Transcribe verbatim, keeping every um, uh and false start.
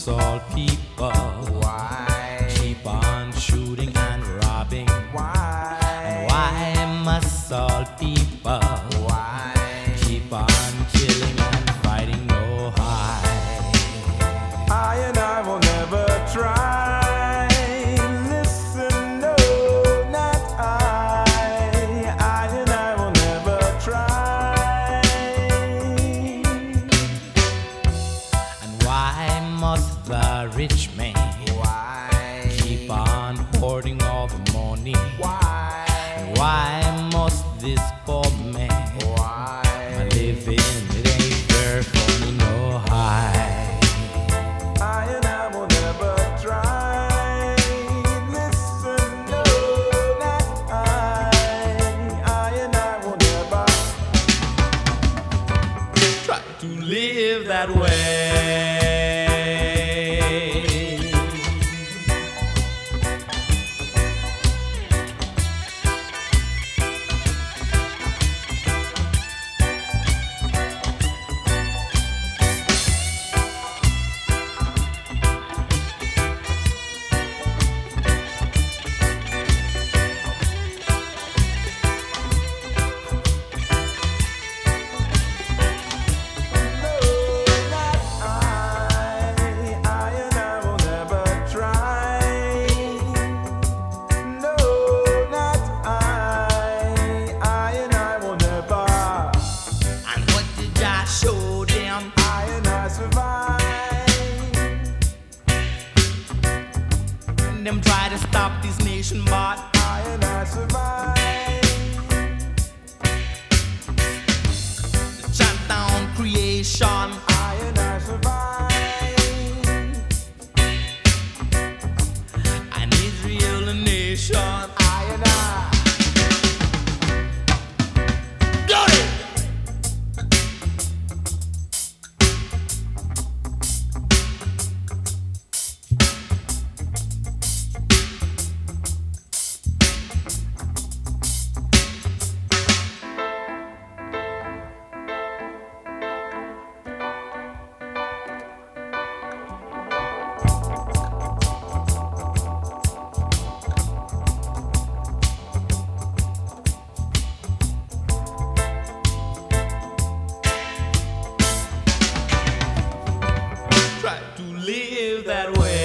must all people Why? keep on shooting and robbing? Why? And why must all people Why? keep on killing and fighting no high? I and I will never try. Listen, no, not I. I and I will never try. And why must the rich man Why? keep on hoarding all the money? Why? And why must this poor man Why? live in it ain't fair for me no high? I and I will never try. Listen, no, not I. I and I will never Try to live that way. And what did I show them? Them try to stop this nation, but chant down creation. And Israel a nation. Got it! Try to live that way.